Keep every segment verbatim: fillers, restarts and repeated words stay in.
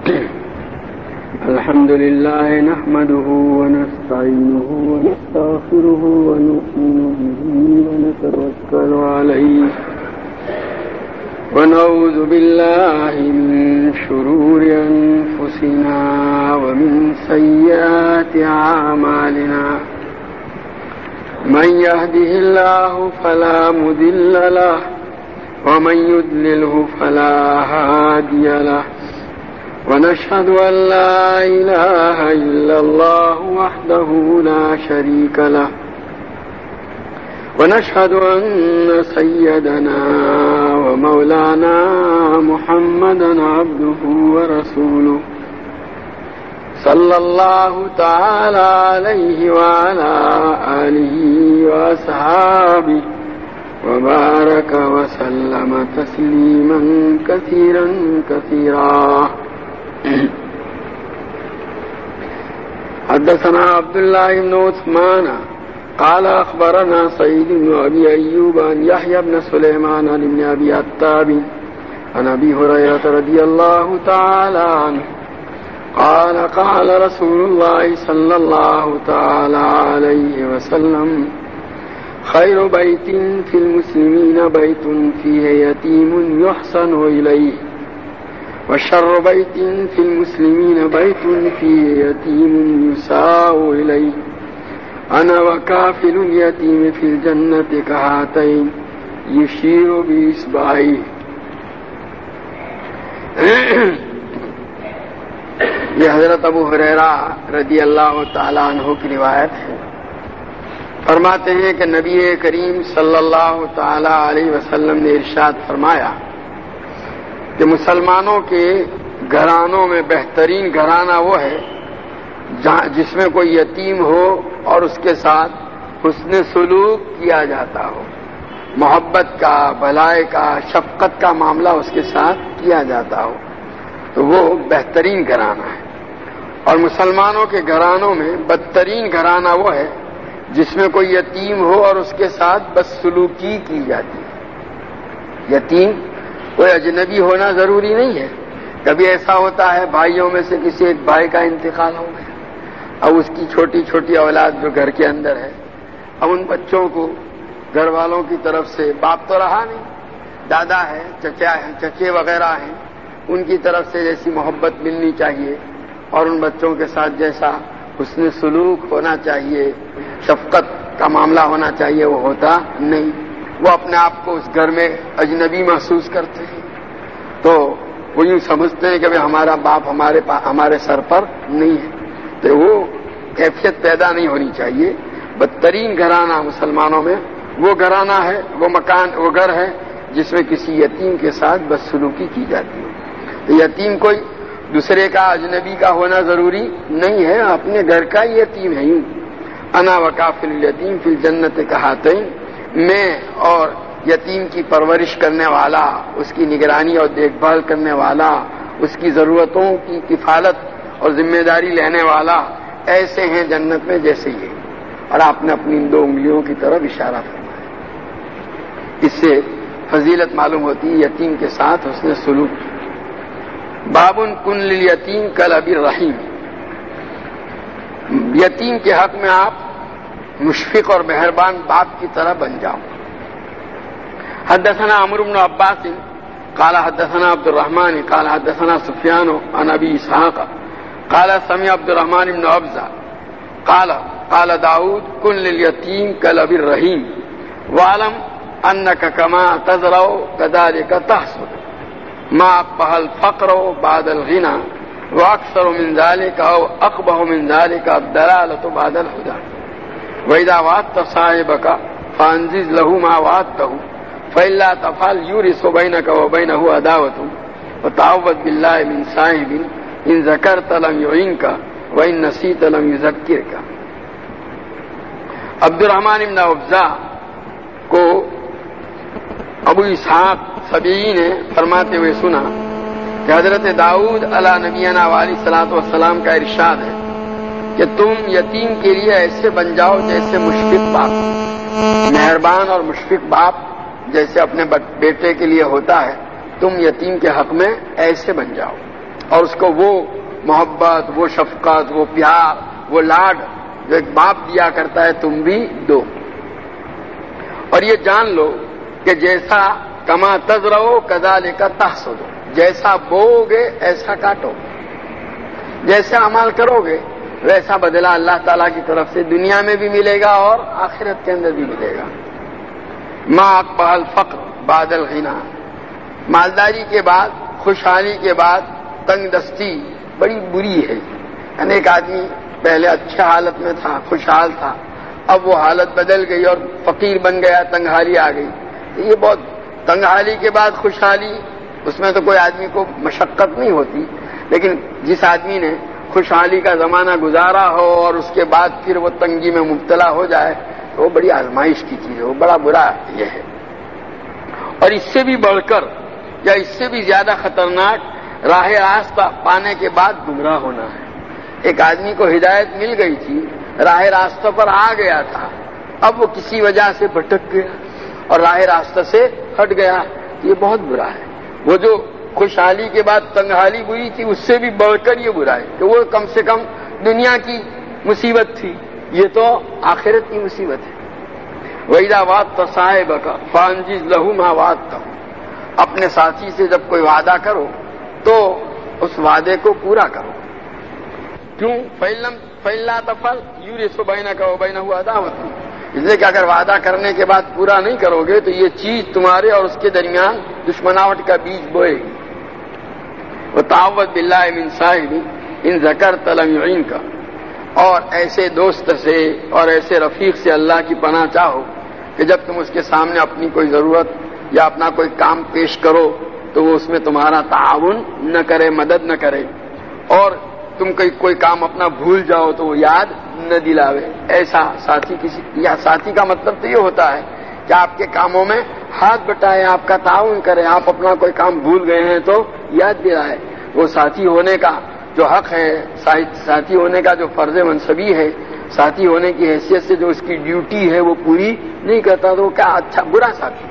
الحمد لله نحمده ونستعينه ونستغفره ونؤمن به ونتوكل عليه ونعوذ بالله من شرور أنفسنا ومن سيئات أعمالنا من يهده الله فلا مضل له ومن يضلله فلا هادي له ونشهد أن لا إله إلا الله وحده لا شريك له ونشهد أن سيدنا ومولانا محمدا عبده ورسوله صلى الله تعالى عليه وعلى آله وأصحابه وبارك وسلم تسليما كثيرا كثيرا. حدثنا عبد الله بن عثمان قال أخبرنا سعيد بن أبي أيوب عن يحيى بن سليمان عن ابن أبي عتاب عن أبي هريرة رضي الله تعالى عنه قال قال رسول الله صلى الله تعالى عليه وسلم خير بيت في المسلمين بيت فيه يتيم يحسن إليه وشر بيت في المسلمين بيت فيه يتيم يساء إليه أنا وكافل اليتيم في الجنة كهاتين يشير بإصبعيه. یہ حضرت ابو ہریرہ رضی اللہ تعالیٰ عنہ کی روایت ہے. فرماتے ہیں کہ نبی کریم صلی اللہ تعالیٰ علیہ وسلم نے ارشاد فرمایا کہ مسلمانوں کے گھرانوں میں بہترین گھرانہ وہ ہے جس میں کوئی یتیم ہو اور اس کے ساتھ حسن سلوک کیا جاتا ہو، محبت کا، بھلائی کا، شفقت کا معاملہ اس کے ساتھ کیا جاتا ہو، تو وہ بہترین گھرانہ ہے. اور مسلمانوں کے گھرانوں میں بدترین گھرانہ وہ ہے جس میں کوئی یتیم ہو اور اس کے ساتھ بدسلوکی کی جاتی ہے. یتیم کوئی اجنبی ہونا ضروری نہیں ہے. کبھی ایسا ہوتا ہے بھائیوں میں سے کسی ایک بھائی کا انتقال ہو گیا، اب اس کی چھوٹی چھوٹی اولاد جو گھر کے اندر ہے، اب ان بچوں کو گھر والوں کی طرف سے، باپ تو رہا نہیں، دادا ہے، چچا ہے، چچے وغیرہ ہیں، ان کی طرف سے جیسی محبت ملنی چاہیے اور ان بچوں کے ساتھ جیسا حسن سلوک ہونا چاہیے، شفقت کا معاملہ ہونا چاہیے، وہ ہوتا نہیں. وہ اپنے آپ کو اس گھر میں اجنبی محسوس کرتے ہیں، تو وہ یوں سمجھتے ہیں کہ ہمارا باپ ہمارے ہمارے سر پر نہیں ہے. تو وہ کیفیت پیدا نہیں ہونی چاہیے. بدترین گھرانہ مسلمانوں میں وہ گھرانہ ہے، وہ مکان، وہ گھر ہے جس میں کسی یتیم کے ساتھ بدسلوکی کی جاتی ہے. تو یتیم کوئی دوسرے کا اجنبی کا ہونا ضروری نہیں ہے، اپنے گھر کا ہی یتیم ہے. یوں انا وکافل الیتیم فی الجنت کہاتین، میں اور یتیم کی پرورش کرنے والا، اس کی نگرانی اور دیکھ بھال کرنے والا، اس کی ضرورتوں کی کفالت اور ذمہ داری لینے والا ایسے ہیں جنت میں جیسے یہ. اور آپ نے اپنی دو انگلیوں کی طرف اشارہ فرمایا. اس سے فضیلت معلوم ہوتی ہے یتیم کے ساتھ حسن سلوک. بابن کن للیتیم کالاب الرحیم، یتیم کے حق میں آپ مشفق اور مہربان باپ کی طرح بن جاؤ. حدثنا عمرو بن عباس قال حدثنا عبد الرحمن قال حدثنا سفیان عن ابی اسحاق قال سمع عبد الرحمن بن ابزہ قال قال داود کن للیتیم کالاب الرحیم وعلم انک کما تزرع كذلك تحصد ما اقبح الفقر بعد الغنى واکثر من ذلك او اقبح من ذلك الدلالة بعد الهدى واذا وعدت صاحبك فانزل له ما وعدته فإلا تفعل يورث بينك وبينه عداوة وتعوذ بالله من صاحب ان ذكرت لم يعينك وان نسيت لم يذكرك. عبد الرحمن بن ابزہ کو ابو اسحاق سبیعی نے فرماتے ہوئے سنا کہ حضرت داؤد علیہ نبینا علیہ الصلوۃ والسلام کا ارشاد ہے کہ تم یتیم کے لیے ایسے بن جاؤ جیسے مشفق باپ، مہربان اور مشفق باپ جیسے اپنے بیٹے کے لیے ہوتا ہے، تم یتیم کے حق میں ایسے بن جاؤ. اور اس کو وہ محبت، وہ شفقت، وہ پیار، وہ لاڈ جو ایک باپ دیا کرتا ہے تم بھی دو. اور یہ جان لو کہ جیسا کما تزرعو کذالک تحصدو، جیسا بو گے ایسا کاٹو، جیسا عمل کرو گے ویسا بدلہ اللہ تعالیٰ کی طرف سے دنیا میں بھی ملے گا اور آخرت کے اندر بھی ملے گا. ما اقبح الفقر بعد الغنى، مالداری کے بعد، خوشحالی کے بعد تنگ دستی بڑی بری ہے. یعنی ایک آدمی پہلے اچھی حالت میں تھا، خوشحال تھا، اب وہ حالت بدل گئی اور فقیر بن گیا، تنگحالی آ گئی. یہ بہت، تنگحالی کے بعد خوشحالی، اس میں تو کوئی آدمی کو مشقت نہیں ہوتی، لیکن جس آدمی نے خوشحالی کا زمانہ گزارا ہو اور اس کے بعد پھر وہ تنگی میں مبتلا ہو جائے تو وہ بڑی آزمائش کی چیز ہے، وہ بڑا برا یہ ہے. اور اس سے بھی بڑھ کر یا اس سے بھی زیادہ خطرناک راہ راستہ پانے کے بعد گمراہ ہونا ہے. ایک آدمی کو ہدایت مل گئی تھی، راہ راستہ پر آ گیا تھا، اب وہ کسی وجہ سے بھٹک گیا اور راہ راستہ سے ہٹ گیا، یہ بہت برا ہے. وہ جو خوشحالی کے بعد تنگحالی بری تھی اس سے بھی بڑھ کر یہ برا ہے کہ وہ کم سے کم دنیا کی مصیبت تھی، یہ تو آخرت کی مصیبت ہے. وَإِذَا وَعَدتَّ صَاحِبَكَ فَأَنجِزْ لَهُ مَا وَعَدتَّهُ، اپنے ساتھی سے جب کوئی وعدہ کرو تو اس وعدے کو پورا کرو. کیوں؟ فَإِن لَّا تَفْعَلْ يُورِثُ بَيْنَكَ وَبَيْنَهُ عَدَاوَةً، اس لیے کہ اگر وعدہ کرنے کے بعد پورا نہیں کرو گے تو یہ چیز تمہارے اور اس کے درمیان دشمناوٹ کا بیج بوئے گی. وَتَعَوَّذْ بِاللَّهِ مِن صَاحِبٍ إِن ذَكَرْتَ لَمْ يُعِنْكَ، اور ایسے دوست سے اور ایسے رفیق سے اللہ کی پناہ چاہو کہ جب تم اس کے سامنے اپنی کوئی ضرورت یا اپنا کوئی کام پیش کرو تو وہ اس میں تمہارا تعاون نہ کرے، مدد نہ کرے، اور تم کوئی کوئی کام اپنا بھول جاؤ تو وہ یاد نہ دلاوے. ایسا ساتھی کسی یا ساتھی کا مطلب تو یہ ہوتا ہے کہ آپ کے کاموں میں ہاتھ بٹائے، آپ کا تعاون کرے، آپ اپنا کوئی کام بھول گئے ہیں تو یاد دلائے. وہ ساتھی ہونے کا جو حق ہے، ساتھی ہونے کا جو فرض منصبی ہے، ساتھی ہونے کی حیثیت سے جو اس کی ڈیوٹی ہے وہ پوری نہیں کرتا تو وہ کیا اچھا برا ساتھی.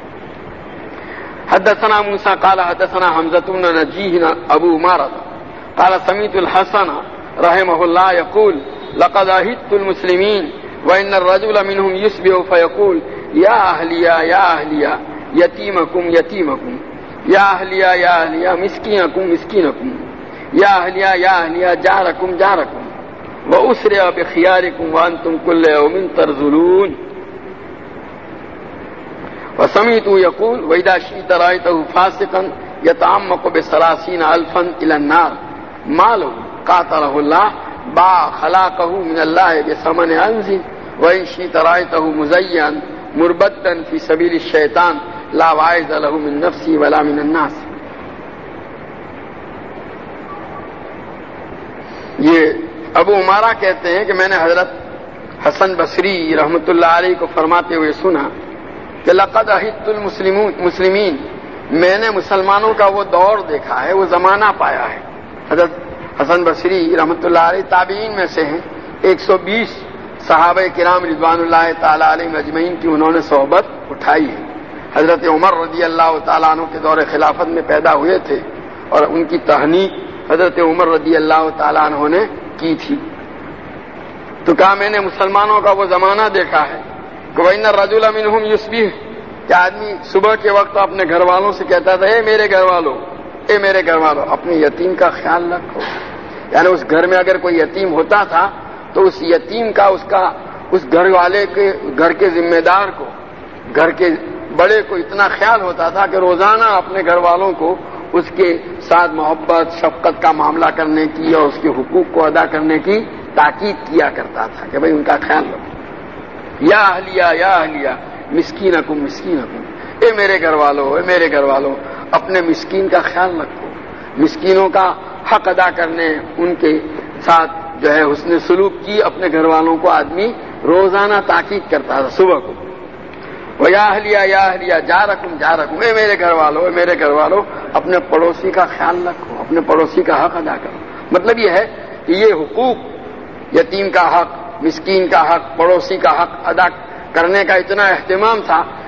حدثنا موسیٰ قال حدثنا حمزة بن نجیح ابو عمارة قال سمعت الحسن رحمه الله يقول لقد عهدت المسلمين وإن الرجل منهم يصبح فيقول يا أهليا يا أهليا يتيمكم يتيمكم يا أهليا يا أهليا مسكينكم مسكينكم يا أهليا يا أهليا جاركم جاركم وأسرع بخياركم وأنتم كل يوم ترذلون. وسمعت يقول وإذا شئت رأيته فاسقا يتعمق بثلاثين ألفا إلى النار ماله قاتله الله باع خلاقه من الله بثمن عنز وإن شئت رأيته مزيا مربدا في سبيل الشيطان لا واعظ له من نفسه ولا من الناس. یہ ابو عمارہ کہتے ہیں کہ میں نے حضرت حسن بصری رحمۃ اللہ علیہ کو فرماتے ہوئے سنا کہ لقد عہدت المسلمین، میں نے مسلمانوں کا وہ دور دیکھا ہے، وہ زمانہ پایا ہے. حضرت حسن بصری رحمۃ اللہ علیہ تابعین میں سے ہیں، ایک سو بیس صحابہ کرام رضوان اللہ تعالی علیہ اجمعین کی انہوں نے صحبت اٹھائی ہے. حضرت عمر رضی اللہ تعالیٰ عنہ کے دور خلافت میں پیدا ہوئے تھے اور ان کی تحنیک حضرت عمر رضی اللہ تعالیٰ عنہ نے کی تھی. تو کہا میں نے مسلمانوں کا وہ زمانہ دیکھا ہے کہ وَإِنَّ الرَّجُلَ مِنْهُمْ يُصْبِحُ، کہ آدمی صبح کے وقت اپنے گھر والوں سے کہتا تھا اے میرے گھر والوں، اے میرے گھر والوں اپنے یتیم کا خیال رکھو. یعنی اس گھر میں اگر کوئی یتیم ہوتا تھا تو اس یتیم کا اس کا اس گھر والے کے گھر کے ذمہ دار کو، گھر کے بڑے کو اتنا خیال ہوتا تھا کہ روزانہ اپنے گھر والوں کو اس کے ساتھ محبت شفقت کا معاملہ کرنے کی اور اس کے حقوق کو ادا کرنے کی تاکید کیا کرتا تھا کہ بھئی ان کا خیال رکھو. یا اہلیہ یا اہلیہ مسکینکم مسکینکم، اے میرے گھر والوں اے میرے گھر والوں اپنے مسکین کا خیال رکھو. مسکینوں کا حق ادا کرنے، ان کے ساتھ جو ہے حسن سلوک کی اپنے گھر والوں کو آدمی روزانہ تاکید کرتا تھا صبح کو. وہ یا اہلیہ یا اہلیہ جارکم جارکم، اے میرے گھر والوں اے میرے گھر والوں اپنے پڑوسی کا خیال رکھو، اپنے پڑوسی کا حق ادا کرو. مطلب یہ ہے کہ یہ حقوق، یتیم کا حق، مسکین کا حق، پڑوسی کا حق ادا کرنے کا اتنا اہتمام تھا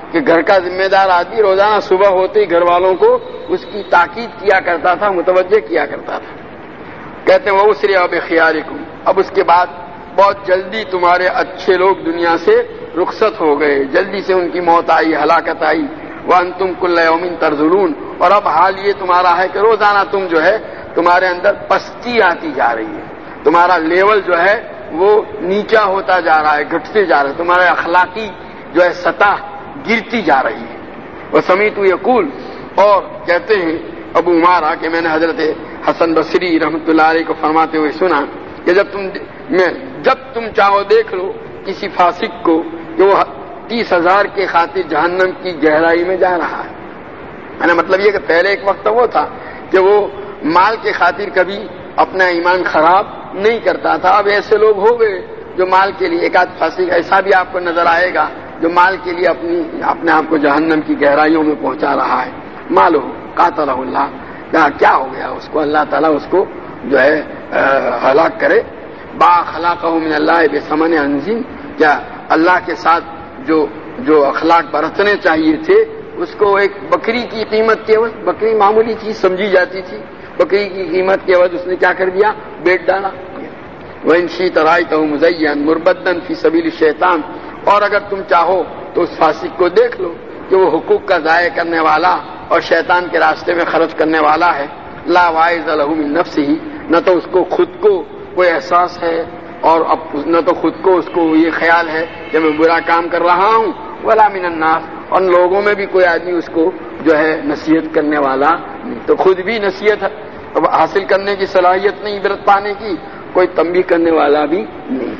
کہ گھر کا ذمہ دار آدمی روزانہ صبح ہوتے ہی گھر والوں کو اس کی تاکید کیا کرتا تھا، متوجہ کیا کرتا تھا. کہتے ہیں وہ اسری اب خیارکم، اب اس کے بعد بہت جلدی تمہارے اچھے لوگ دنیا سے رخصت ہو گئے، جلدی سے ان کی موت آئی، ہلاکت آئی. وانتم کل یوم ترذلون، اور اب حال یہ تمہارا ہے کہ روزانہ تم جو ہے تمہارے اندر پستی آتی جا رہی ہے، تمہارا لیول جو ہے وہ نیچا ہوتا جا رہا ہے، گھٹتے جا رہا ہے، تمہارے اخلاقی جو ہے سطح گرتی جا رہی ہے. وہ سمیت یقول، اور کہتے ہیں ابو عمارہ کہ میں نے حضرت حسن بصری رحمۃ اللہ علیہ کو فرماتے ہوئے سنا کہ جب تم میں جب تم چاہو دیکھ لو کسی فاسق کو کہ وہ تیس ہزار کے خاطر جہنم کی گہرائی میں جا رہا ہے. یعنی مطلب یہ کہ پہلے ایک وقت وہ تھا کہ وہ مال کے خاطر کبھی اپنا ایمان خراب نہیں کرتا تھا، اب ایسے لوگ ہو گئے جو مال کے لیے، ایک آدھ فاسق ایسا بھی آپ کو نظر آئے گا جو مال کے لیے اپنی اپنے آپ کو جہنم کی گہرائیوں میں پہنچا رہا ہے. مالو قاتلہ اللہ، کیا ہو گیا اس کو، اللہ تعالیٰ اس کو جو ہے ہلاک کرے. با خلاقہ من اللہ بثمن انزین، کیا اللہ کے ساتھ جو جو اخلاق برتنے چاہیے تھے اس کو ایک بکری کی قیمت کے عوض، بکری معمولی چیز سمجھی جاتی تھی، بکری کی قیمت کے عوض اس نے کیا کر دیا، بیچ ڈالا. وَإِنْ شِئْتَ رَأَيْتَهُ مُزَيًّا مُرْبَدًّا فِي سَبِيلِ الشَّيْطَانِ، اور اگر تم چاہو تو اس فاسق کو دیکھ لو کہ وہ حقوق کا ضائع کرنے والا اور شیطان کے راستے میں خرچ کرنے والا ہے. لا واعظ له من نفسه، نہ تو اس کو خود کو کوئی احساس ہے اور اب نہ تو خود کو اس کو یہ خیال ہے کہ میں برا کام کر رہا ہوں، ولا من الناس، اور لوگوں میں بھی کوئی آدمی اس کو جو ہے نصیحت کرنے والا نہیں، تو خود بھی نصیحت حاصل کرنے کی صلاحیت نہیں، عبرت پانے کی، کوئی تنبیہ کرنے والا بھی نہیں.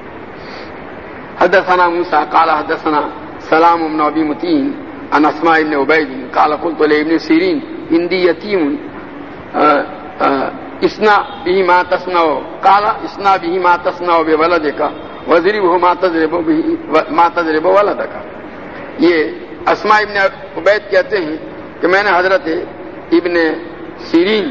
حدثنا موسیٰ قال حدثنا سلام بن ابی متین عن اسماء بن عبید قال قلت لابن سیرین عندي یتیم اسنا به ما تصنع قال اسنا به ما تصنع بولدك وضربه ما تضرب به ما تضرب ولدك. یہ اسماء ابن عبید کہتے ہیں کہ میں نے حضرت ابن سیرین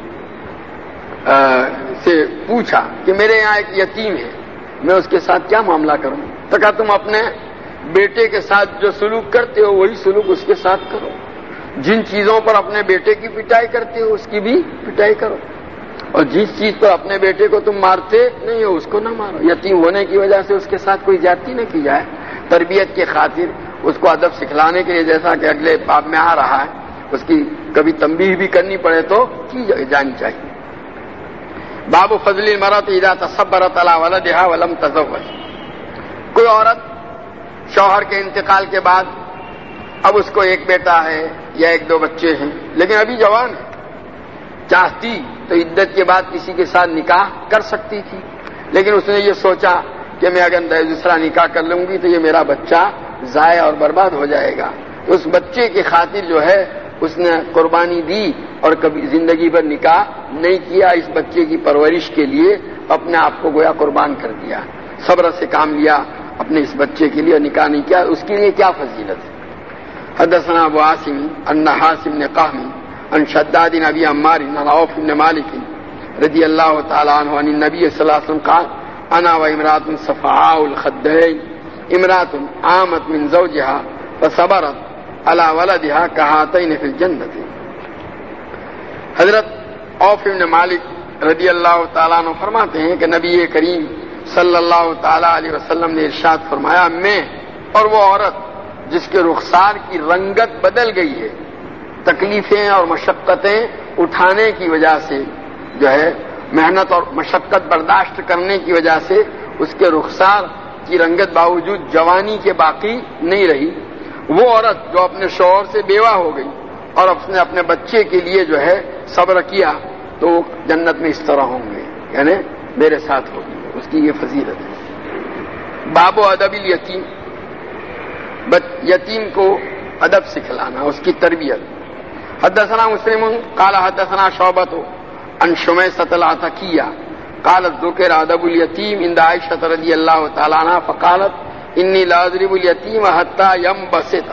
سے پوچھا کہ میرے یہاں ایک یتیم ہے، میں اس کے ساتھ کیا معاملہ کروں؟ تو کہا تم اپنے بیٹے کے ساتھ جو سلوک کرتے ہو وہی سلوک اس کے ساتھ کرو، جن چیزوں پر اپنے بیٹے کی پٹائی کرتے ہو اس کی بھی پٹائی کرو، اور جس چیز پر اپنے بیٹے کو تم مارتے نہیں ہو اس کو نہ مارو. یتیم ہونے کی وجہ سے اس کے ساتھ کوئی زیادتی نہ کی جائے، تربیت کے خاطر اس کو ادب سکھلانے کے لیے، جیسا کہ اگلے باب میں آ رہا ہے، اس کی کبھی تنبیہ بھی کرنی پڑے تو کی جانی چاہیے. باب فضل المرأة اذا تصبرت على ولدها ولم تزوج، کوئی عورت شوہر کے انتقال کے بعد اب اس کو ایک بیٹا ہے یا ایک دو بچے ہیں لیکن ابھی جوان ہے، چاہتی تو عدت کے بعد کسی کے ساتھ نکاح کر سکتی تھی، لیکن اس نے یہ سوچا کہ میں اگر دوسرا نکاح کر لوں گی تو یہ میرا بچہ ضائع اور برباد ہو جائے گا. اس بچے کی خاطر جو ہے اس نے قربانی دی اور کبھی زندگی بھر نکاح نہیں کیا، اس بچے کی پرورش کے لیے اپنے آپ کو گویا قربان کر دیا، صبر سے کام لیا اپنے اس بچے کے لیے، نکاح نہیں کیا، اس کے لیے کیا فضیلت ہے. حدثنا ابو عاصم النحاس بن قهم عن شداد بن ابي عمار عن عوف بن مالك رضي الله تعالى عنه عن النبي صلى الله عليه وسلم قال انا وامراه صفعاء الخدين امراه عامت من زوجها فصبرت على ولدها كهاتين في الجنه. حضرت عوف بن مالک رضی اللہ تعالیٰ عنہ فرماتے ہیں کہ نبی کریم صلی اللہ تعالیٰ علیہ وسلم نے ارشاد فرمایا، میں اور وہ عورت جس کے رخسار کی رنگت بدل گئی ہے تکلیفیں اور مشقتیں اٹھانے کی وجہ سے، جو ہے محنت اور مشقت برداشت کرنے کی وجہ سے اس کے رخسار کی رنگت باوجود جوانی کے باقی نہیں رہی، وہ عورت جو اپنے شوہر سے بیوہ ہو گئی اور اس نے اپنے بچے کے لیے جو ہے صبر کیا تو وہ جنت میں اس طرح ہوں گے، یعنی میرے ساتھ ہوگی، اس کی یہ فضیلت ہے. باب و ادب الیتیم، یتیم کو ادب سکھلانا، اس کی تربیت. حدثنا مسلم قال حدثنا شعبۃ عن شمیسۃ العتکیہ قالت ذکر ادب الیتیم عند عائشہ رضی اللہ تعالی عنہا فقالت انی لا اضرب الیتیم حتی ینبسط.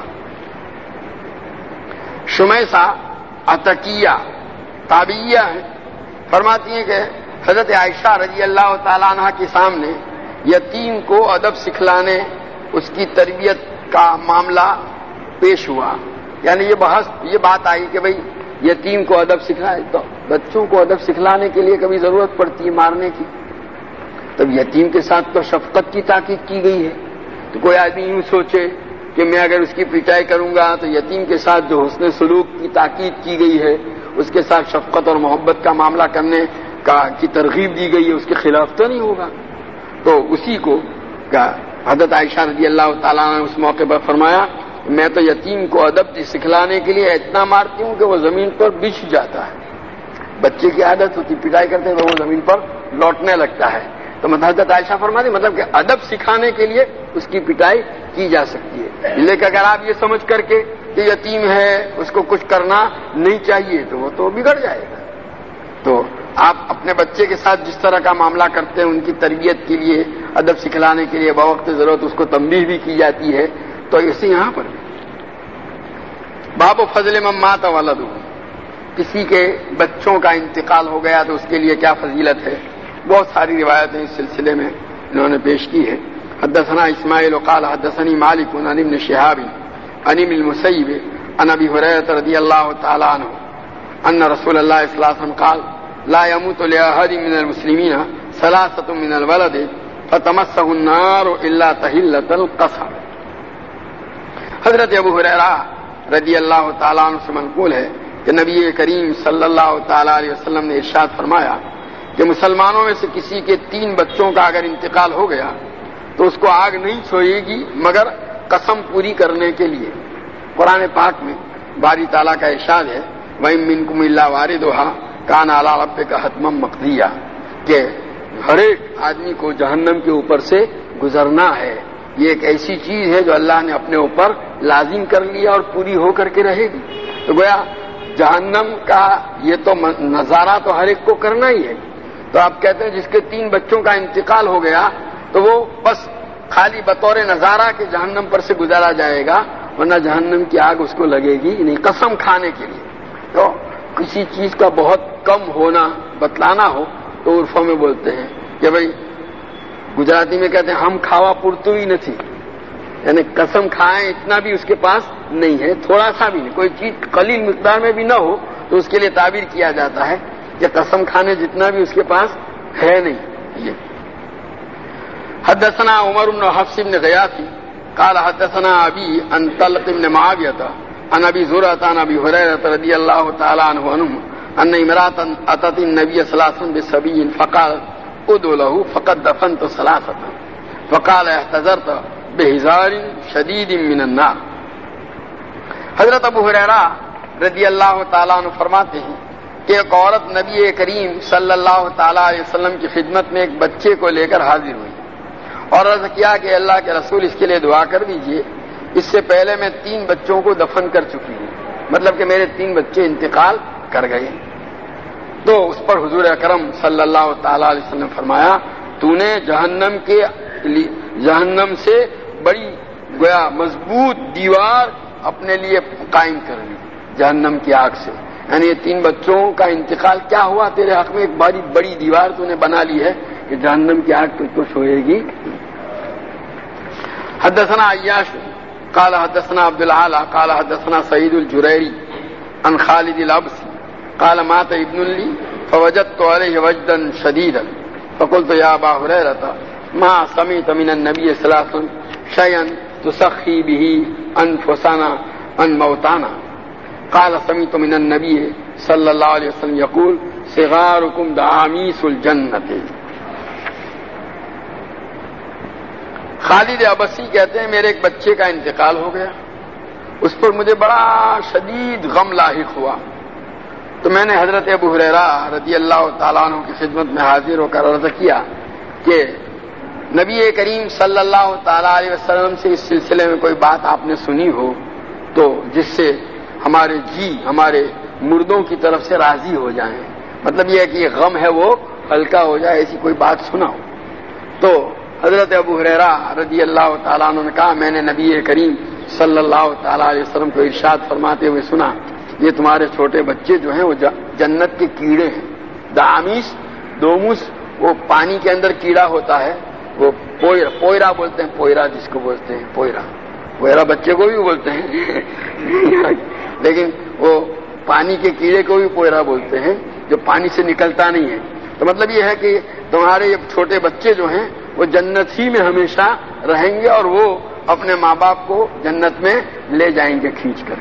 شمیسہ عتکیہ تابعیہ ہے، فرماتی ہیں کہ حضرت عائشہ رضی اللہ تعالی عنہ کے سامنے یتیم کو ادب سکھلانے، اس کی تربیت کا معاملہ پیش ہوا، یعنی یہ بحث یہ بات آئی کہ بھئی یتیم کو ادب سکھائے، تو بچوں کو ادب سکھلانے کے لیے کبھی ضرورت پڑتی ہے مارنے کی، تب یتیم کے ساتھ تو شفقت کی تاکید کی گئی ہے۔ تو کوئی آدمی یوں سوچے کہ میں اگر اس کی پٹائی کروں گا تو یتیم کے ساتھ جو حسن سلوک کی تاکید کی گئی ہے، اس کے ساتھ شفقت اور محبت کا معاملہ کرنے کا کی ترغیب دی گئی ہے، اس کے خلاف تو نہیں ہوگا۔ تو اسی کو حضرت عائشہ رضی اللہ تعالیٰ نے اس موقع پر فرمایا، میں تو یتیم کو ادب سکھلانے کے لیے اتنا مارتی ہوں کہ وہ زمین پر بچھ جاتا ہے۔ بچے کی عادت ہوتی پٹائی کرتے ہیں تو وہ زمین پر لوٹنے لگتا ہے، تو حضرت عائشہ فرماتی مطلب کہ ادب سکھانے کے لیے اس کی پٹائی کی جا سکتی ہے، لیکن اگر آپ یہ سمجھ کر کے کہ یتیم ہے اس کو کچھ کرنا نہیں چاہیے تو وہ تو بگڑ جائے گا۔ تو آپ اپنے بچے کے ساتھ جس طرح کا معاملہ کرتے ہیں، ان کی تربیت کے لیے، ادب سکھلانے کے لیے بوقت ضرورت اس کو تنبیہ بھی کی جاتی ہے، تو اسی یہاں پر بھی باب فضل من مات ولدہ، کسی کے بچوں کا انتقال ہو گیا تو اس کے لیے کیا فضیلت ہے۔ بہت ساری روایتیں اس سلسلے میں انہوں نے پیش کی ہے۔ حدثنا اسماعیل قال حدثنی مالک عن ابن شہاب عن ابن المسیب عن ابی ہریرہ رضی اللہ تعالی عنہ ان رسول اللہ صلی اللہ علیہ وسلم قال لا يموت لأحد من المسلمین ثلاثة من الولد فتمسه النار الا تحلة القصر۔ حضرت ابو ہریرہ رضی اللہ تعالیٰ عنہ سے منقول ہے کہ نبی کریم صلی اللہ تعالیٰ علیہ وسلم نے ارشاد فرمایا کہ مسلمانوں میں سے کسی کے تین بچوں کا اگر انتقال ہو گیا تو اس کو آگ نہیں چھوئے گی مگر قسم پوری کرنے کے لیے۔ قرآن پاک میں باری تعالیٰ کا ارشاد ہے وَإِن مِّنكُمْ إِلَّا وَارِدُهَا كَانَ عَلَىٰ رَبِّكَ حَتْمًا مَّقْضِيًّا، کہ ہر ایک آدمی کو جہنم کے اوپر سے گزرنا ہے، یہ ایک ایسی چیز ہے جو اللہ نے اپنے اوپر لازم کر لیا اور پوری ہو کر کے رہے گی۔ تو گویا جہنم کا یہ تو نظارہ تو ہر ایک کو کرنا ہی ہے۔ تو آپ کہتے ہیں جس کے تین بچوں کا انتقال ہو گیا تو وہ بس خالی بطور نظارہ کے جہنم پر سے گزارا جائے گا، ورنہ جہنم کی آگ اس کو لگے گی نہیں، قسم کھانے کے لیے۔ تو کسی چیز کا بہت کم ہونا بتلانا ہو تو عرفوں میں بولتے ہیں کہ بھئی گجراتی میں کہتے ہیں ہم کھاوا پورتو ہی نہیں، یعنی قسم کھائیں اتنا بھی اس کے پاس نہیں ہے، تھوڑا سا بھی نہیں، کوئی چیز قلیل مقدار میں بھی نہ ہو تو اس کے لیے تعبیر کیا جاتا ہے کہ قسم کھانے جتنا بھی اس کے پاس ہے نہیں۔ یہ حدثنا عمر بن حفص بن غیاث قال حدثنا ابي عن طلق بن معاويه عن ابي زرعه عن ابي هريره رضي الله تعالى عنه ان امراه اتت النبي صلى الله عليه وسلم بصبي فقال ادعو له فقد دفنت ثلاثه فقال احتذرت بهزار شديد من النار۔ حضرت ابو ہریرہ رضی اللہ تعالیٰ عنہ فرماتے ہیں کہ ایک عورت نبی کریم صلی اللہ تعالیٰ علیہ وسلم کی خدمت میں ایک بچے کو لے کر حاضر ہوئی اور عرض کیا کہ اللہ کے رسول اس کے لیے دعا کر دیجئے، اس سے پہلے میں تین بچوں کو دفن کر چکی ہوں، مطلب کہ میرے تین بچے انتقال کر گئے۔ تو اس پر حضور اکرم صلی اللہ تعالیٰ علیہ وسلم نے فرمایا تو نے جہنم کے جہنم سے بڑی گویا مضبوط دیوار اپنے لیے قائم کر لی جہنم کی آگ سے، یعنی یہ تین بچوں کا انتقال کیا ہوا تیرے حق میں ایک بڑی بڑی دیوار تو نے بنا لی ہے کہ جہنم کی آگ تجھ کو چھوئے گی۔ حدثنا عیاش قال حدثنا عبد العالى قال حدثنا سعید الجریری عن خالد الابسی قال مات ابن لي فوجدت عليه وجدا شديدا فقلت يا ابا هريره ما سمعت من النبي صلى الله عليه وسلم شيئا تسخي به انفسنا عن موتانا قال سمعت من النبي صلى الله عليه وسلم يقول صغاركم دعاميس الجنة۔ خالد ابسی کہتے ہیں میرے ایک بچے کا انتقال ہو گیا، اس پر مجھے بڑا شدید غم لاحق ہوا، تو میں نے حضرت ابو ہریرہ رضی اللہ تعالیٰ عنہ کی خدمت میں حاضر ہو کر عرض کیا کہ نبی کریم صلی اللہ تعالیٰ علیہ وسلم سے اس سلسلے میں کوئی بات آپ نے سنی ہو تو جس سے ہمارے جی ہمارے مردوں کی طرف سے راضی ہو جائیں، مطلب یہ ہے کہ یہ غم ہے وہ ہلکا ہو جائے، ایسی کوئی بات سنا ہو۔ تو حضرت ابو ہریرہ رضی اللہ تعالیٰ عنہ نے کہا میں نے نبی کریم صلی اللہ تعالیٰ علیہ وسلم کو ارشاد فرماتے ہوئے سنا یہ تمہارے چھوٹے بچے جو ہیں وہ جنت کے کیڑے ہیں۔ دعامیس دوموس وہ پانی کے اندر کیڑا ہوتا ہے، وہ پوئرا پوئرا بولتے ہیں، پوئرا جس کو بولتے ہیں پوئرا، کوئرا بچے کو بھی بولتے ہیں لیکن وہ پانی کے کیڑے کو بھی کوئرا بولتے ہیں جو پانی سے نکلتا نہیں ہے. تو مطلب یہ ہے کہ تمہارے یہ چھوٹے بچے جو ہیں وہ جنت ہی میں ہمیشہ رہیں گے اور وہ اپنے ماں باپ کو جنت میں لے جائیں گے کھینچ کر.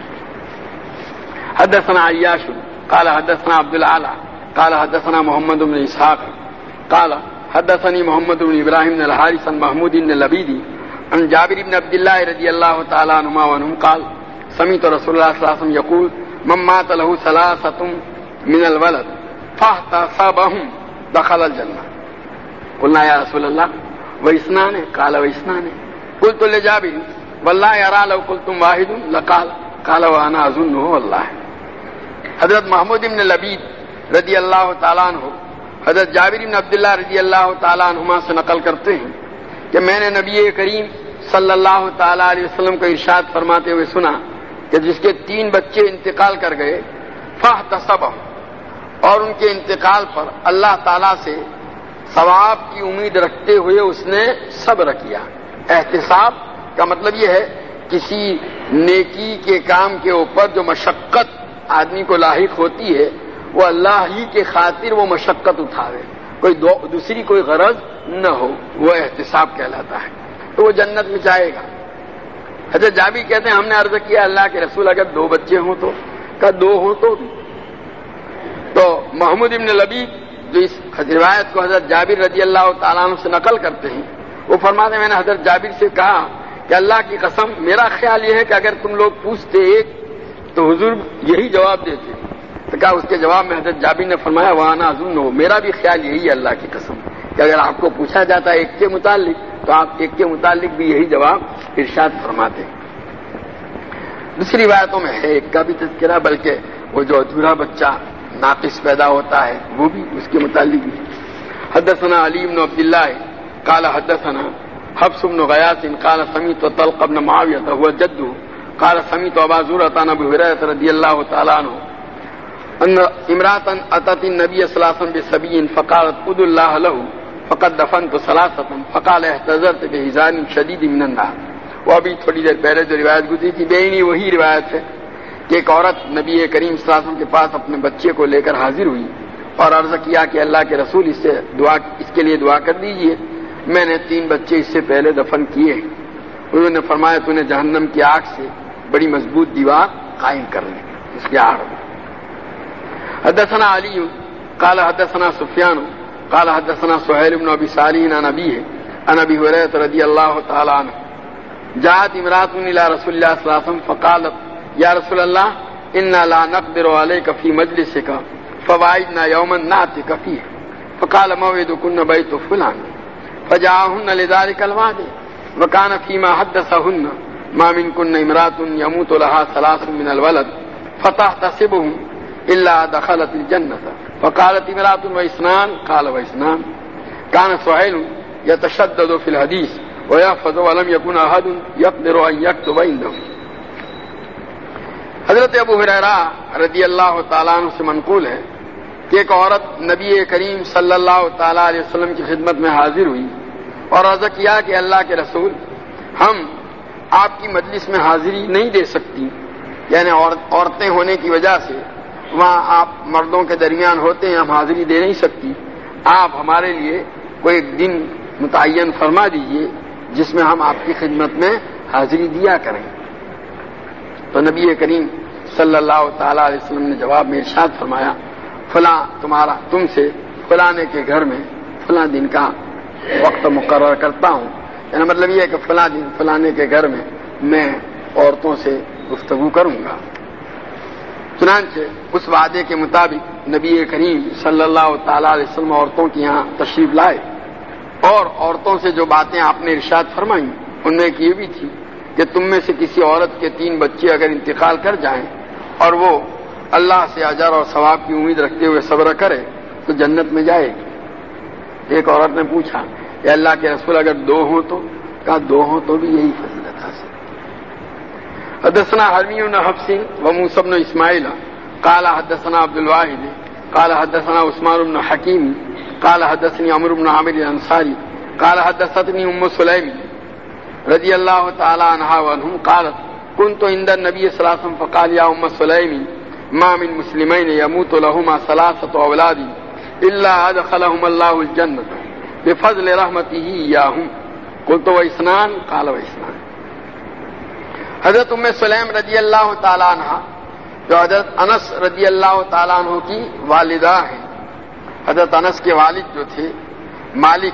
حدثنا عیاش قال حدثنا عبد الاعلى قال حدثنا محمد بن اسحاق قال حدثني محمد بن ابراهيم بن الحارث بن محمود بن لبيدي عن جابر بن عبد الله رضي الله تعالى عنهما وعنهم قال سمعت رسول الله صلى الله عليه وسلم يقول من مات له ثلاثة من الولد فاحتسبهم دخل الجنة. قلنا يا رسول الله واثنان قال واثنان قلت لجابر والله يرى لو قلتم واحد لقال قال وانا اظنه والله. حضرت محمود بن لبید رضی اللہ تعالیٰ عنہ حضرت جابر بن عبداللہ رضی اللہ تعالیٰ عنہما سے نقل کرتے ہیں کہ میں نے نبی کریم صلی اللہ تعالیٰ علیہ وسلم کو ارشاد فرماتے ہوئے سنا کہ جس کے تین بچے انتقال کر گئے فاحتسبهم، اور ان کے انتقال پر اللہ تعالیٰ سے ثواب کی امید رکھتے ہوئے اس نے صبر کیا. احتساب کا مطلب یہ ہے کسی نیکی کے کام کے اوپر جو مشقت آدمی کو لاحق ہوتی ہے وہ اللہ ہی کے خاطر وہ مشقت اٹھاوے، کوئی دو دوسری کوئی غرض نہ ہو، وہ احتساب کہلاتا ہے. تو وہ جنت میں جائے گا. حضرت جابر کہتے ہیں ہم نے عرض کیا اللہ کے رسول اگر دو بچے ہوں تو کا دو ہوں تو تو محمود بن لبید جو اس روایت کو حضرت جابر رضی اللہ تعالیٰ عنہ سے نقل کرتے ہیں وہ فرماتے ہیں میں نے حضرت جابر سے کہا کہ اللہ کی قسم میرا خیال یہ ہے کہ اگر تم لوگ پوچھتے ایک تو حضور یہی جواب دیتے. تو کہا اس کے جواب میں حضرت جابر نے فرمایا وانا اظن ہو، میرا بھی خیال یہی ہے اللہ کی قسم کہ اگر آپ کو پوچھا جاتا ہے ایک کے متعلق تو آپ ایک کے متعلق بھی یہی جواب ارشاد فرماتے. دوسری روایتوں میں ہے ایک کا بھی تذکرہ، بلکہ وہ جو ادھورا بچہ ناقص پیدا ہوتا ہے وہ بھی اس کے متعلق بھی. حدثنا علی بن عبد اللہ قال حدثنا حفص بن غیاث قال سمعت طلق بن معاویہ هو جده قال سمعت ابا زرعة عن ابي هريرة رضي الله تعالى عنه ان امرأة اتت النبي صلى الله عليه وسلم بصبي فقالت ادعوا الله له فقد دفنت ثلاثة فقال احتذرت بحزان شديد من النار. وہ ابھی تھوڑی دیر پہلے جو روایت گزری تھی بینی وہی روایت ہے کہ ایک عورت نبی کریم صلی اللہ علیہ وسلم کے پاس اپنے بچے کو لے کر حاضر ہوئی اور عرض کیا کہ اللہ کے رسول اس سے دعا اس کے لیے دعا کر دیجئے، میں نے تین بچے اس سے پہلے دفن کیے. انہوں نے فرمایا تو نے جہنم کی آگ سے بڑی مضبوط دیوار قائم کر لی اس کے آڑ میں. حدثنا علی قال حدثنا سفیان قال حدثنا سہیل بن ابی صالح عن ابیہ عن ابی ہریرہ رضی اللہ تعالی عنہ جاءت امرأة الى رسول الله صلی اللہ علیہ وسلم فقالت یا رسول اللہ انا لا نقدر عليك في مجلسك فوعدنا يوما ناتك فيه فقال موعدكن بيت فلان فجاءهن لذلك الوعد وكان فيما حدثهن ما منكن امرأة يموت لها ثلاث من الولد فتحتسبهم إلا دخلت الجنة. فقالت امرأة واثنان قال واثنان. كان سهيل يتشدد في الحديث ويحفظ ولم يكن أحد يقدر أن يكتب عنده. حضرت ابو ہریرہ رضی اللہ تعالیٰ عنہ سے منقول ہے کہ ایک عورت نبی کریم صلی اللہ تعالیٰ علیہ وسلم کی خدمت میں حاضر ہوئی اور عرض کیا کہ اللہ کے رسول ہم آپ کی مجلس میں حاضری نہیں دے سکتی، یعنی عورتیں ہونے کی وجہ سے وہاں آپ مردوں کے درمیان ہوتے ہیں، ہم حاضری دے نہیں سکتی، آپ ہمارے لیے کوئی دن متعین فرما دیجئے جس میں ہم آپ کی خدمت میں حاضری دیا کریں. تو نبی کریم صلی اللہ تعالیٰ علیہ وسلم نے جواب میں ارشاد فرمایا فلاں تمہارا تم سے فلانے کے گھر میں فلاں دن کا وقت مقرر کرتا ہوں، یعنی مطلب یہ ہے کہ فلاں دن فلانے کے گھر میں میں عورتوں سے گفتگو کروں گا. چنانچہ اس وعدے کے مطابق نبی کریم صلی اللہ تعالیٰ علیہ وسلم عورتوں کے یہاں تشریف لائے اور عورتوں سے جو باتیں آپ نے ارشاد فرمائیں ان میں یہ بھی تھی کہ تم میں سے کسی عورت کے تین بچے اگر انتقال کر جائیں اور وہ اللہ سے اجر اور ثواب کی امید رکھتے ہوئے صبر کرے تو جنت میں جائے گی. ایک عورت نے پوچھا کہ اللہ کے رسول اگر دو ہوں تو کہا دو ہوں تو بھی یہی فضیلت حاصل. حدثنا حرمی بن حفص وموسى بن اسماعیل قال حدثنا عبد الواحد قال حدثنا عثمان بن حکیم قال حدثني عمرو بن عامر الانصاری قال حدثتني ام سلیم رضی اللہ تعالی عنہا وعنہم قالت كنت عند النبي صلی اللہ علیہ وسلم فقال يا ام سليم ما من مسلمين يموت لهما ثلاثة اولاد الا ادخلهم الله الجنة بفضل رحمته اياهم قلت واثنان قال واثنان. حضرت ام سلیم رضی اللہ تعالی عنہ جو حضرت انس رضی اللہ تعالیٰ عنہ کی والدہ ہیں. حضرت انس کے والد جو تھے مالک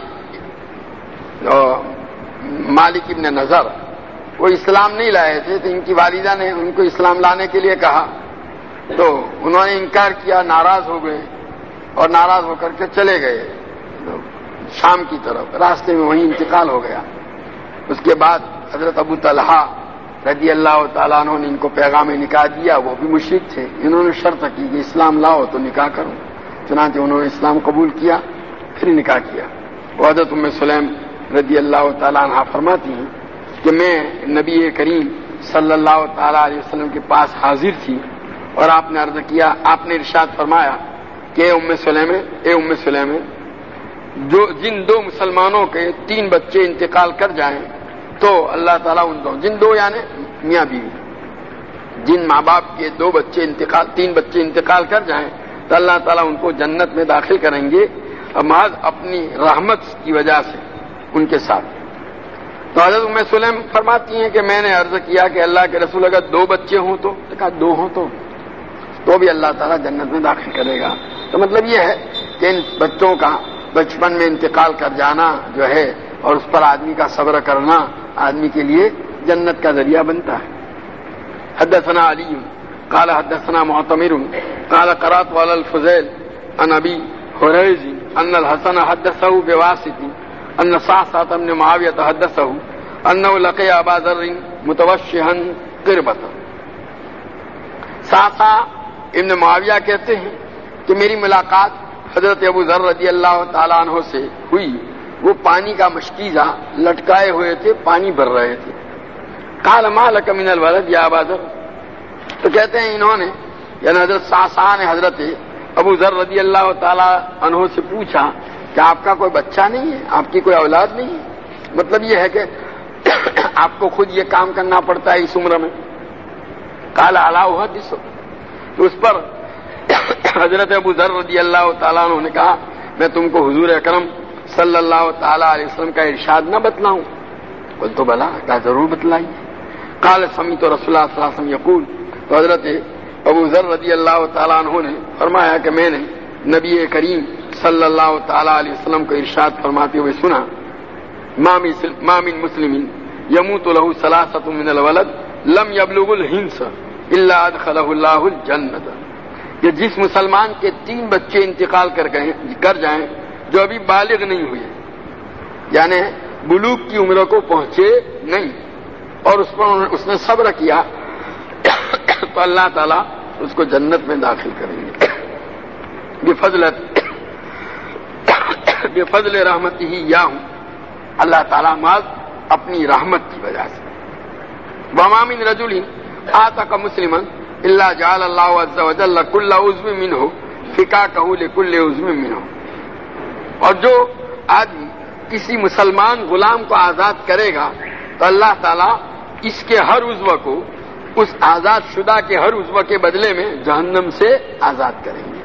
مالک ابن نضر، وہ اسلام نہیں لائے تھے، تو ان کی والدہ نے ان کو اسلام لانے کے لیے کہا تو انہوں نے انکار کیا، ناراض ہو گئے اور ناراض ہو کر کے چلے گئے شام کی طرف. راستے میں وہیں انتقال ہو گیا. اس کے بعد حضرت ابو طلحہ رضی اللہ تعالیٰ عنہ نے ان کو پیغام نکاح دیا. وہ بھی مشرک تھے. انہوں نے شرط کی کہ اسلام لاؤ تو نکاح کروں. چنانچہ انہوں نے اسلام قبول کیا، پھر نکاح کیا. وہ حضرت ام سلیم رضی اللہ تعالیٰ عنہ فرماتی ہیں کہ میں نبی کریم صلی اللہ تعالیٰ علیہ وسلم کے پاس حاضر تھی اور آپ نے عرض کیا، آپ نے ارشاد فرمایا کہ اے ام سلیم اے ام سلیم جو جن دو مسلمانوں کے تین بچے انتقال کر جائیں تو اللہ تعالیٰ ان دو جن دو یعنی میاں بیوی جن ماں باپ کے دو بچے انتقال تین بچے انتقال کر جائیں تو اللہ تعالیٰ ان کو جنت میں داخل کریں گے محض اپنی رحمت کی وجہ سے ان کے ساتھ. تو حضرت ام سلیم فرماتی ہیں کہ میں نے عرض کیا کہ اللہ کے رسول اگر دو بچے ہوں تو کہا دو ہوں تو تو بھی اللہ تعالیٰ جنت میں داخل کرے گا. تو مطلب یہ ہے کہ ان بچوں کا بچپن میں انتقال کر جانا جو ہے اور اس پر آدمی کا صبر کرنا آدمی کے لیے جنت کا ذریعہ بنتا ہے. حدثنا علی قال حدثنا معتمر قال قرات على الفضيل عن ابي هريز ان الحسن حدثه بواسط ان صعصعة بن معاوية حدثه انه لقي ابا ذر متوشحا قربة. صعصعة ابن معاویہ کہتے ہیں کہ میری ملاقات حضرت ابو ذر رضی اللہ تعالیٰ عنہ سے ہوئی. وہ پانی کا مشکیزہ لٹکائے ہوئے تھے، پانی بھر رہے تھے. قال ما لك من الولد یا ابا ذر، تو کہتے ہیں انہوں نے یعنی حضرت صعصعہ نے حضرت ابو ذر رضی اللہ تعالیٰ عنہ سے پوچھا کہ آپ کا کوئی بچہ نہیں ہے، آپ کی کوئی اولاد نہیں ہے؟ مطلب یہ ہے کہ آپ کو خود یہ کام کرنا پڑتا ہے اس عمر میں. قال الا احدث، تو اس پر حضرت ابو ذر رضی اللہ تعالیٰ عنہ نے کہا میں تم کو حضور اکرم صلی اللہ تعالیٰ علیہ وسلم کا ارشاد نہ بتلاؤں؟ بول تو بلا، کیا ضرور بتلائیے. قال سمیت رسول اللہ صلی اللہ علیہ وسلم یقول، تو حضرت ابو ذر رضی اللہ تعالیٰ عنہ نے فرمایا کہ میں نے نبی کریم صلی اللہ تعالیٰ علیہ وسلم کو ارشاد فرماتے ہوئے سنا ما من مسلم یموت له ثلاثة من الولد لم يبلغ الحنس الا ادخلہ اللہ الجنۃ، کہ جس مسلمان کے تین بچے انتقال کر گئے کر جائیں جو ابھی بالغ نہیں ہوئے یعنی بلوغ کی عمر کو پہنچے نہیں اور اس پر اس نے صبر کیا تو اللہ تعالیٰ اس کو جنت میں داخل کریں گے بفضل بفضل رحمتہ یاہم، اللہ تعالیٰ ماذ اپنی رحمت کی وجہ سے. وما من رجل آتق مسلما الا جعل اللہ عز وجل كل عضو منه فكاكه لكل عضو منه، اور جو آدمی کسی مسلمان غلام کو آزاد کرے گا تو اللہ تعالیٰ اس کے ہر عضو کو اس آزاد شدہ کے ہر عضو کے بدلے میں جہنم سے آزاد کریں گے.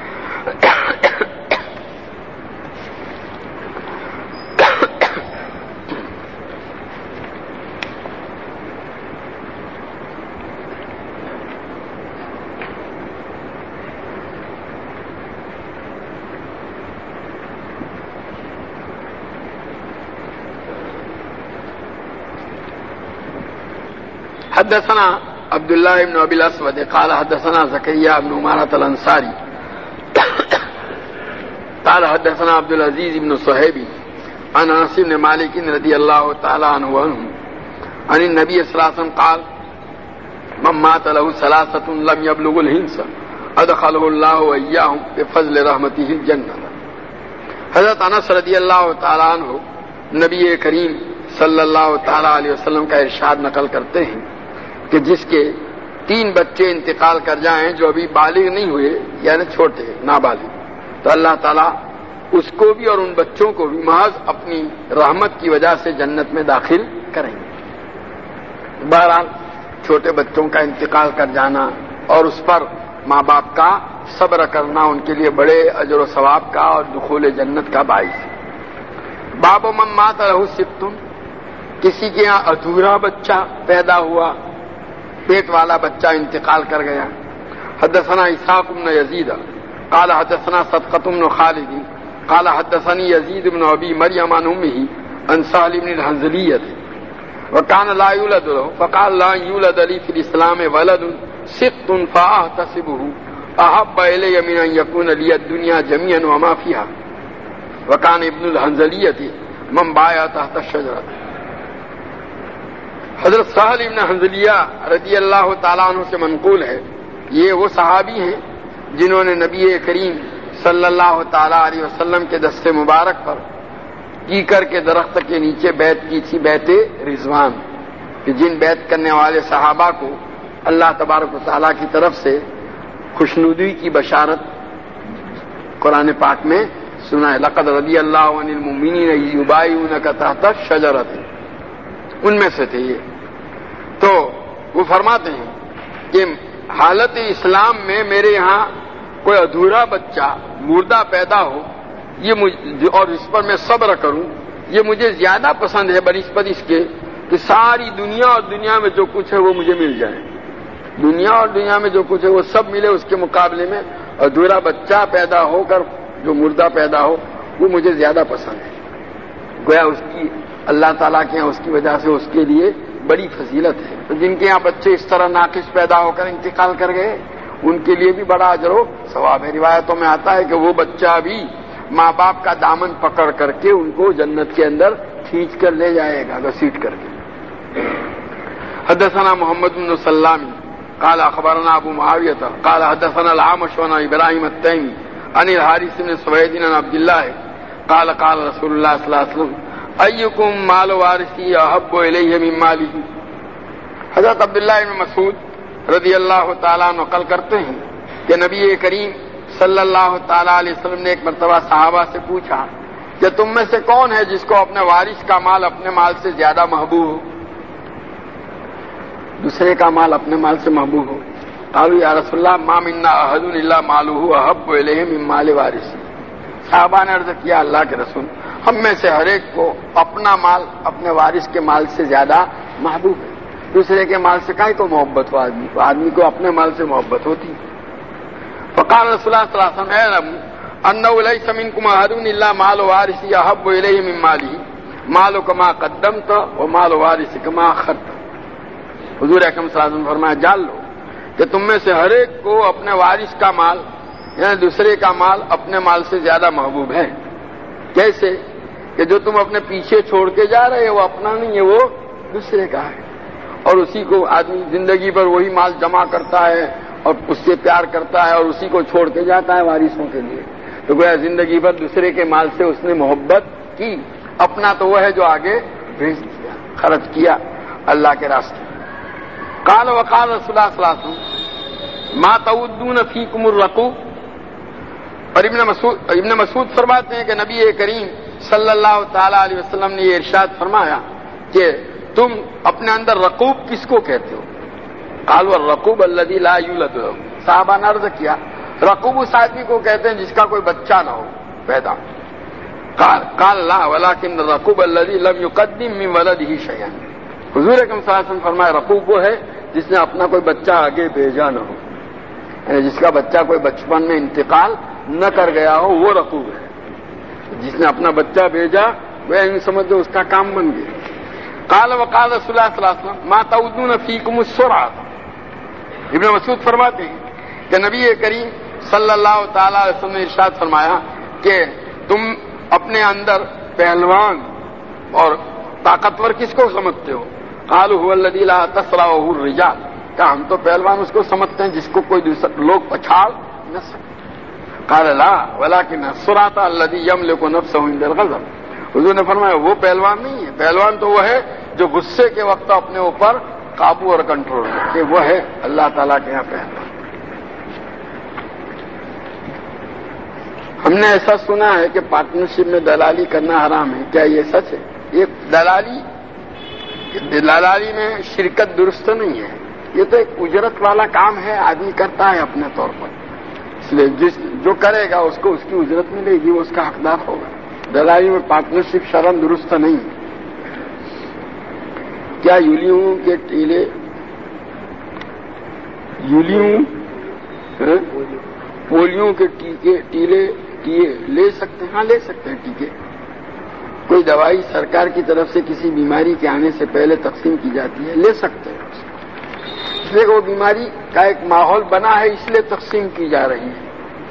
حدثنا عبد الله بن ابي الاسود قال حدثنا زكريا بن عمارة الانصاري قال حدثنا عبد العزيز بن صهيب عن انس بن مالك رضي الله تعالى عنه عن النبي صلى الله عليه وسلم قال من مات له ثلاثة لم يبلغ الحنس ادخله الله واياهم بفضل رحمته الجنة. حضرت انس رضی اللہ تعالیٰ عنہ نبی کریم صلی اللہ تعالیٰ علیہ وسلم کا ارشاد نقل کرتے ہیں کہ جس کے تین بچے انتقال کر جائیں جو ابھی بالغ نہیں ہوئے یعنی چھوٹے نابالغ، تو اللہ تعالیٰ اس کو بھی اور ان بچوں کو بھی محض اپنی رحمت کی وجہ سے جنت میں داخل کریں گے۔ بہرحال چھوٹے بچوں کا انتقال کر جانا اور اس پر ماں باپ کا صبر کرنا ان کے لیے بڑے اجر و ثواب کا اور دخول جنت کا باعث ہے۔ باب من مات لہ ست، کسی کے یہاں ادھورا بچہ پیدا ہوا، پیٹ والا بچہ انتقال کر گیا۔ حدثنا اسحاق بن یزید قال حدثنا صدقۃ بن خالد قال حدثني يزيد بن ابي مريم عن امه عن سهل بن الحنظلية وكان لا يولد له فقال لا يولد لي في الاسلام ولد ست فاحتسبه احب الي من ان يكون لي الدنيا جميعا وما فيها وكان ابن الحنظلية من بايع تحت الشجرة۔ حضرت سہل ابن حنظلیہ رضی اللہ تعالیٰ عنہ سے منقول ہے، یہ وہ صحابی ہیں جنہوں نے نبی کریم صلی اللہ تعالیٰ علیہ وسلم کے دست مبارک پر کیکر کے درخت کے نیچے بیعت کی تھی، بیعت رضوان، کہ جن بیعت کرنے والے صحابہ کو اللہ تبارک و تعالیٰ کی طرف سے خوشنودی کی بشارت قرآن پاک میں سنا ہے، لقد رضی اللہ عن المؤمنین اذ یبایعونک تحت الشجرۃ، ان میں سے تھے یہ۔ تو وہ فرماتے ہیں کہ حالت اسلام میں میرے یہاں کوئی ادھورا بچہ مردہ پیدا ہو یہ اور اس پر میں صبر کروں، یہ مجھے زیادہ پسند ہے بنسبت اس کے کہ ساری دنیا اور دنیا میں جو کچھ ہے وہ مجھے مل جائے، دنیا اور دنیا میں جو کچھ ہے وہ سب ملے، اس کے مقابلے میں ادھورا بچہ پیدا ہو کر جو مردہ پیدا ہو وہ مجھے زیادہ پسند ہے۔ گویا اس کی اللہ تعالیٰ کے یہاں اس کی وجہ سے اس کے لیے بڑی فضیلت ہے۔ تو جن کے یہاں بچے اس طرح ناقص پیدا ہو کر انتقال کر گئے ان کے لیے بھی بڑا اجر و ثواب ہے۔ روایتوں میں آتا ہے کہ وہ بچہ بھی ماں باپ کا دامن پکڑ کر کے ان کو جنت کے اندر کھینچ کر لے جائے گا، گھسیٹ کر کے۔ حدثنا محمد بن سلام قال اخبرنا ابو معاویہ قال حدثنا الاعمش عن ابراہیم التیمی عن الحارث بن سوید عن عبد اللہ قال قال رسول اللہ صلی اللہ علیہ وسلم ایکم مال وارثی احب الیہ من مالہ۔ حضرت عبداللہ بن مسعود رضی اللہ تعالیٰ نقل کرتے ہیں کہ نبی کریم صلی اللہ تعالیٰ علیہ وسلم نے ایک مرتبہ صحابہ سے پوچھا کہ تم میں سے کون ہے جس کو اپنے وارث کا مال اپنے مال سے زیادہ محبوب ہو، دوسرے کا مال اپنے مال سے محبوب ہو؟ قالوا یا رسول اللہ ما منا احد الا مالہ احب الیہ من مال وارثہ۔ صحابہ نے عرض کیا اللہ کے رسول، ہم میں سے ہر ایک کو اپنا مال اپنے وارث کے مال سے زیادہ محبوب ہے، دوسرے کے مال سے کائیں کو محبت ہو آدمی کو، آدمی کو اپنے مال سے محبت ہوتی۔ فقال رسول اللہ صلی اللہ علیہ وسلم اعلم انه ليس منكم احد الا مال وارثه احب اليه من ماله مالك ما قدمت ومال وارثك ما اخرت۔ حضور اکرم صلی اللہ علیہ وسلم فرمایا جان لو کہ تم میں سے ہر ایک کو اپنے وارث کا مال یعنی دوسرے کا مال اپنے مال سے زیادہ محبوب ہے۔ کیسے؟ کہ جو تم اپنے پیچھے چھوڑ کے جا رہے ہو وہ اپنا نہیں ہے، وہ دوسرے کا ہے، اور اسی کو آدمی زندگی پر وہی مال جمع کرتا ہے اور اس سے پیار کرتا ہے اور اسی کو چھوڑ کے جاتا ہے وارثوں کے لیے۔ تو گویا زندگی بھر دوسرے کے مال سے اس نے محبت کی، اپنا تو وہ ہے جو آگے بھیج دیا، خرچ کیا اللہ کے راستے۔ قال وقال رسول اللہ صلی اللہ علیہ وسلم ما تعدون فیکم الرقوب۔ اور ابن مسعود ابن مسعود فرماتے ہیں کہ نبی کریم صلی اللہ تعالی علیہ وسلم نے یہ ارشاد فرمایا کہ تم اپنے اندر رقوب کس کو کہتے ہو؟ قالوا الرقوب الذی لا یولد له۔ صحابہ نے عرض کیا رقوب اس آدمی کو کہتے ہیں جس کا کوئی بچہ نہ ہو پیدا۔ قال قال لا ولكن الرقوب الذي لم يقدم من ولده شيئا۔ حضور اکرم صلی اللہ علیہ وسلم فرمایا رقوب وہ ہے جس نے اپنا کوئی بچہ آگے بھیجا نہ ہو، یعنی جس کا بچہ کوئی بچپن میں انتقال نہ کر گیا ہو وہ رقوب ہے۔ جس نے اپنا بچہ بھیجا وہ یوں سمجھ لو اس کا کام بن گیا۔ قال وقال رسول اللہ صلی اللہ علیہ وسلم ما تعدون فیکم السرعۃ۔ ابن مسعود فرماتے ہیں کہ نبی کریم صلی اللہ تعالی علیہ وسلم نے ارشاد فرمایا کہ تم اپنے اندر پہلوان اور طاقتور کس کو سمجھتے ہو؟ قالوا هو الذي لا تسرعه الرجال۔ کہ ہم تو پہلوان اس کو سمجھتے ہیں جس کو کوئی دوسرا لوگ پچھاڑ نہ سکتے۔ قال لا ولكن السرعة الذي يملك نفسه عند الغضب۔ حضور نے فرمایا وہ پہلوان نہیں ہے، پہلوان تو وہ ہے جو غصے کے وقت اپنے اوپر قابو اور کنٹرول رکھے، وہ ہے اللہ تعالیٰ کے یہاں پہلوان۔ ہم نے ایسا سنا ہے کہ پارٹنرشپ میں دلالی کرنا حرام ہے، کیا یہ سچ ہے؟ یہ دلالی دلالی میں شرکت درست نہیں ہے، یہ تو ایک اجرت والا کام ہے، آدمی کرتا ہے اپنے طور پر، اس لیے جس جو کرے گا اس کو اس کی اجرت ملے گی، وہ اس کا حقدار ہوگا۔ دلالی میں پارٹنرشپ شرعاً درست نہیں ہے۔ کیا یولیوں کے ٹیلے یولیوں پولیو کے ٹیکے ٹیلے ٹیے لے سکتے ہیں؟ ہاں لے سکتے ہیں ٹیکے۔ کوئی دوائی سرکار کی طرف سے کسی بیماری کے آنے سے پہلے تقسیم کی جاتی ہے، لے سکتے ہیں، اس لیے وہ بیماری کا ایک ماحول بنا ہے، اس لیے تقسیم کی جا رہی ہے۔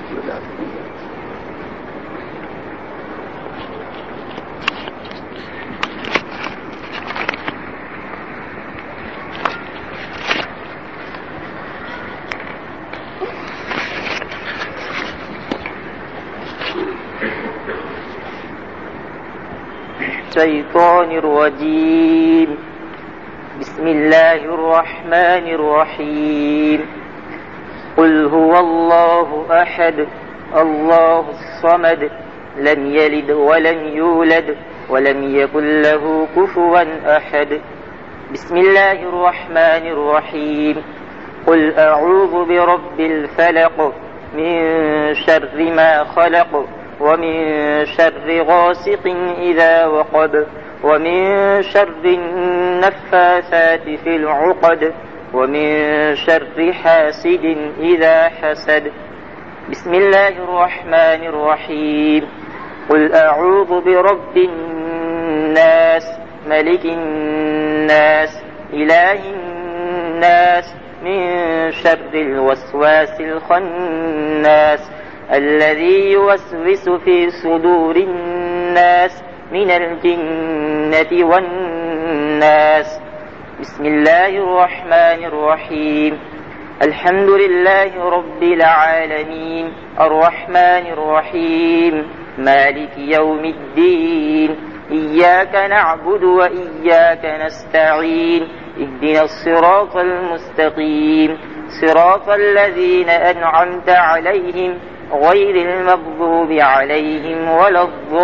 الشيطان الرجيم بسم الله الرحمن الرحيم قل هو الله أحد الله الصمد لم يلد ولم يولد ولم يكن له كفوا أحد بسم الله الرحمن الرحيم قل أعوذ برب الفلق من شر ما خلق ومن شر غاسق إذا وقب ومن شر النفاثات في العقد ومن شر حاسد إذا حسد بسم الله الرحمن الرحيم قل أعوذ برب الناس ملك الناس إله الناس من شر الوسواس الخناس الذي يوسوس في صدور الناس من الجنة والناس بسم الله الرحمن الرحيم الحمد لله رب العالمين الرحمن الرحيم مالك يوم الدين إياك نعبد وإياك نستعين اهدنا الصراط المستقيم صراط الذين أنعمت عليهم غير المغضوب عليهم ولا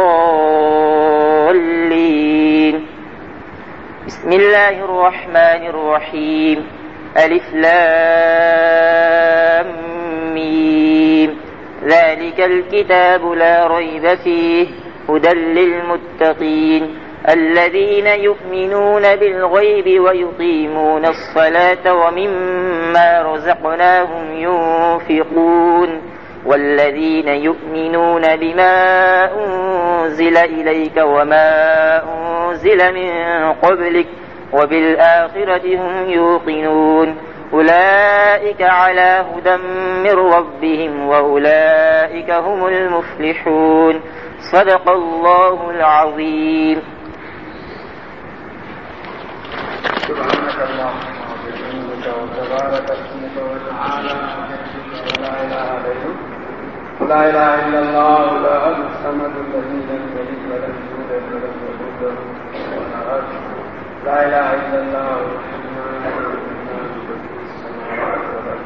الضالين بسم الله الرحمن الرحيم ألف لام ميم ذلك الكتاب لا ريب فيه هدى للمتقين الذين يؤمنون بالغيب ويقيمون الصلاة ومما رزقناهم ينفقون والذين يؤمنون بما أنزل إليك وما أنزل من قبلك وبالآخرة هم يوقنون أولئك على هدى من ربهم وأولئك هم المفلحون صدق الله العظيم سبحانك اللهم وبحمدك وتبارك اسمك وتعالى ولا اله غيرك لا اله الا الله الاحد الصمد الذي لم يلد ولم يولد ولم يكن له كفوا احد لا اله الا الله الرحمن الرحيم السماوات والارض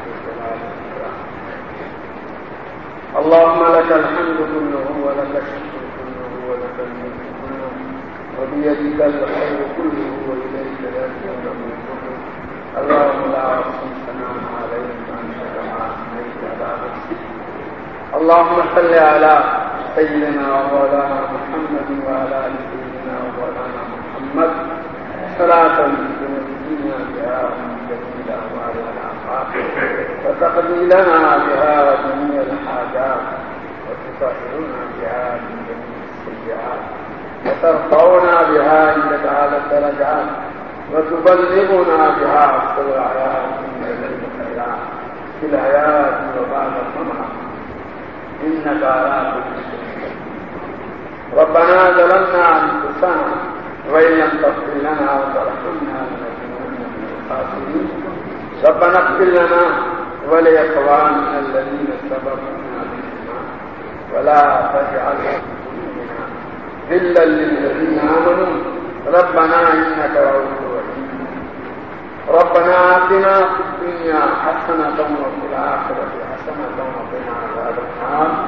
اللهم لك الحمد كله ولك الشكر كله ولك الملك كله وبيدك الخير كله وإليك يرجع الأمر كله اللهم لا أحصي ثناء عليك أنت كما أثنيت على نفسك اللهم صل على سيدنا ومولانا محمد وعلى آل سيدنا ومولانا محمد صلاة تنجينا بها من جميع الأهوال والآفات وتقضي لنا بها جميع الحاجات وتطهرنا بها من جميع السيئات وترفعنا بها عندك على الدرجات وتبلغنا بها أقصى الآيات من الليل الخيرات في الحياة وبعد الممات إنك على كل شيء ربنا ظلمنا أنفسنا وإن لم تغفر لنا وترحمنا لنكونن من الخاسرين ربنا اغفر لنا ولإخواننا الذين سبقونا بالإيمان ولا تجعل ذلا للذين آمنوا ربنا إنك رؤوف رحيم ربنا آتنا في الدنيا حسنة وفي الآخرة حسنة وقنا عذاب النار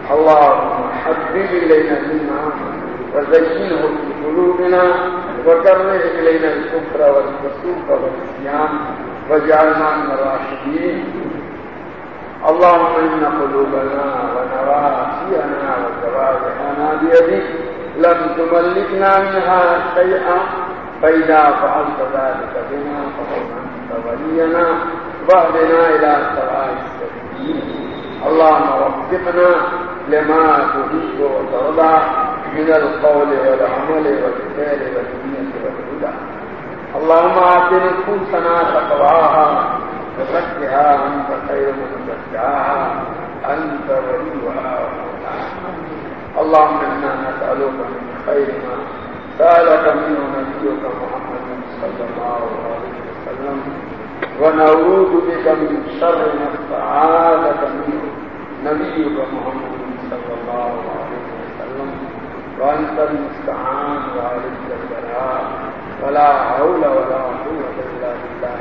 اللهم حبب إلينا الإيمان وزينه في قلوبنا وكره إلينا الكفر والفسوق والعصيان واجعلنا من الراشدين. اللهم إن قلوبنا ونواسينا وجوارحنا بيدك لم تملكنا منها شيئا فإذا فعلت ذلك بنا فقد أنت ولينا واهدنا إلى سواء السبيل. اللهم وفقنا لما تحب وترضى من القول والعمل والفعل والنية والهدى. اللهم آت نفوسنا تقواها وزكها أنت خير من زكاها أنت وليها ومولاها. اللهم إنا نسألك من خير ما سألك منه نبيك محمد صلى الله عليه وسلم ونعوذ بك من شر ما استعاذك منه نبيك محمد صلى الله عليه وسلم وأنت المستعان وعليك البلاء ولا حول ولا قوة إلا بالله.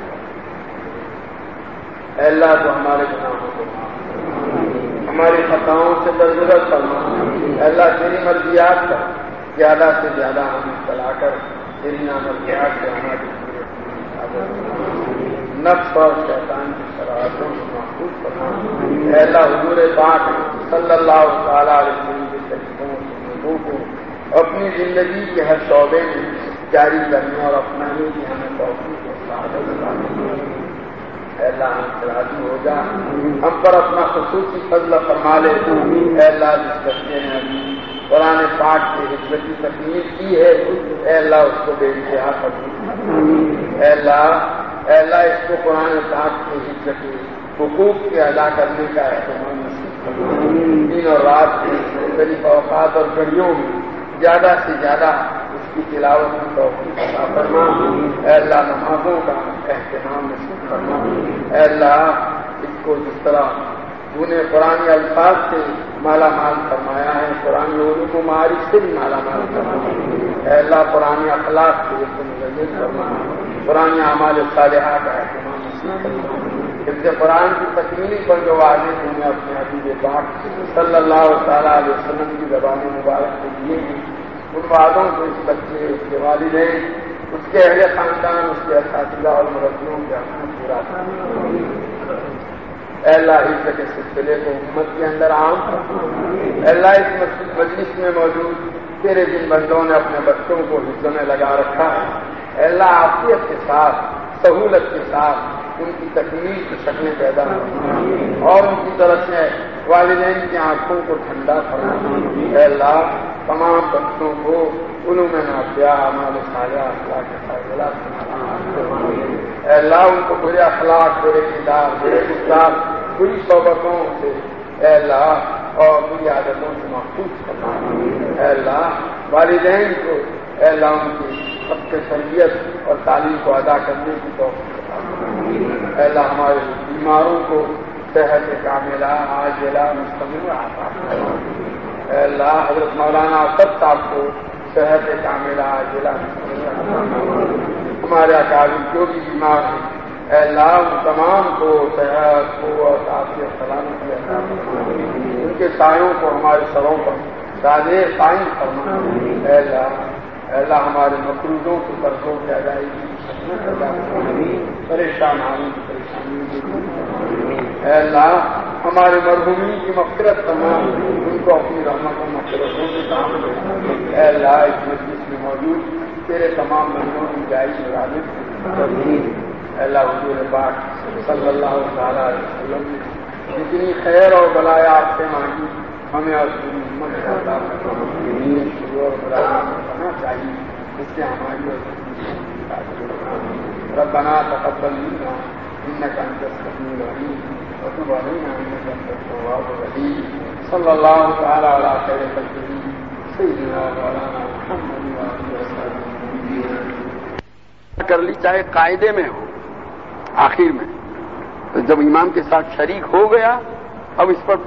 اے اللہ تو ہمارے گناہوں کو معاف کر، ہماری خطاؤں سے درگزر فرما. اے اللہ تیری مرضیات کا زیادہ سے زیادہ ہمیں چلا کر تیری نامرضیات سے ہماری نفس اور شیطان کی شرارتوں کو محفوظ کرنا. اے اللہ حضور پاک صلی اللہ تعالیٰ علیہ وسلم کے طریقوں سنتوں کو اپنی زندگی کے ہر شعبے میں جاری کرنے اور اپنانے کی ہمیں توفیق و سعادت عطا فرما. اے اللہ ہم سے راضی ہو جا، ہم پر اپنا خصوصی فضل فرما لے. اے اللہ جس بچے نے ابھی قرآن پاک کی حفظ کی تکمیل کی ہے، اے اللہ اس کو بے انتہا قبول. اے اللہ اے اللہ اس کو قرآن پاک کی حفظ کے حقوق کے ادا کرنے کا اہتمام نصیب فرما. دن اور رات کے مختلف اوقات اور گھڑیوں میں زیادہ سے زیادہ اس کی تلاوت کی توفیق عطا فرما. اے اللہ نمازوں کا اہتمام نصیب فرما. اے اللہ اس کو جس طرح تو نے قرآن الفاظ سے مالا مال فرمایا ہے، قرآن علوم و معارف سے بھی مالا مال فرمایا. اے اللہ قرآن اخلاق سے اس کو مزید فرما، قرآن اعمال صالحہ کا اہتمام نصیب فرما. حفظ قرآن کی تکمیل پر جو وعدے تم نے اپنے حبیب پاک صلی اللہ تعالیٰ علیہ وسلم کی زبان مبارک سے دیے ہیں، ان وعدوں کو اس بچے، اس کے والدین، اس کے اہل خاندان، اس کے اساتذہ اور مربیوں کے حقوق پورا کرنا. اے اللہ حفظ کے سلسلے کو امت کے اندر عام کرنا. اے اللہ اس مجلس میں موجود تیرے جن بندوں نے اپنے بچوں کو حفظ میں لگا رکھا ہے، اے اللہ عافیت کے ساتھ، سہولت کے ساتھ ان کی تکمیل کی شکلیں پیدا کرنا اور ان کی طرف سے والدین کی آنکھوں کو ٹھنڈا کرنا. اے اللہ تمام بچوں کو علوم نافعہ، اعمال صالحہ، اخلاق فاضلہ سنا. اے اللہ ان کو برے اخلاق، برے کردار، برے گفتار، بری صحبتوں سے اے اللہ اور بری عادتوں سے محفوظ کرنا. اے اللہ والدین کو اے اللہ ان کی سب کے تربیت اور تعلیم کو ادا کرنے کی توفیق عطا فرما. اے اللہ ہمارے بیماروں کو صحت کاملہ عاجلہ مستمرہ عطا فرما. اے اللہ حضرت مولانا اسد صاحب کو صحت کاملہ عاجلہ مستمرہ عطا فرما. ہمارے اکابر جو بھی بیمار ہیں اے اللہ ان تمام کو صحت کو اور عافیت سلامتی عطا فرما. ان کے سایوں کو ہمارے سروں پر سادے قائم فرما. اے اللہ اے اللہ ہمارے مقروضوں کے قرضوں کی ادائیگی پریشان آنے کی پریشانی. اے اللہ ہمارے مرحومین کی مغفرت فرما، ان کو اپنی رحمت و مغفرتوں سے کام دے. اے اللہ اس مجلس میں موجود تیرے تمام بندوں کی جائز غالب. اے اللہ حضور پاک صلی اللہ تعالیٰ علیہ وسلم نے جتنی خیر اور بلایا آپ سے مانگی ہمیں اور پوری امت سے عطا فرما. شروع اور بلایا کرنا چاہیے اس سے ہماری ربنا تقبل منا انك انت السميع العليم وتب علينا انك انت التواب الرحيم. صلی اللہ تعالیٰ علی خیر خلقہ سیدنا مولانا محمد وآلہ وسلم. کر لی چاہے قاعدے میں ہو، آخر میں جب امام کے ساتھ شریک ہو گیا اب اس پر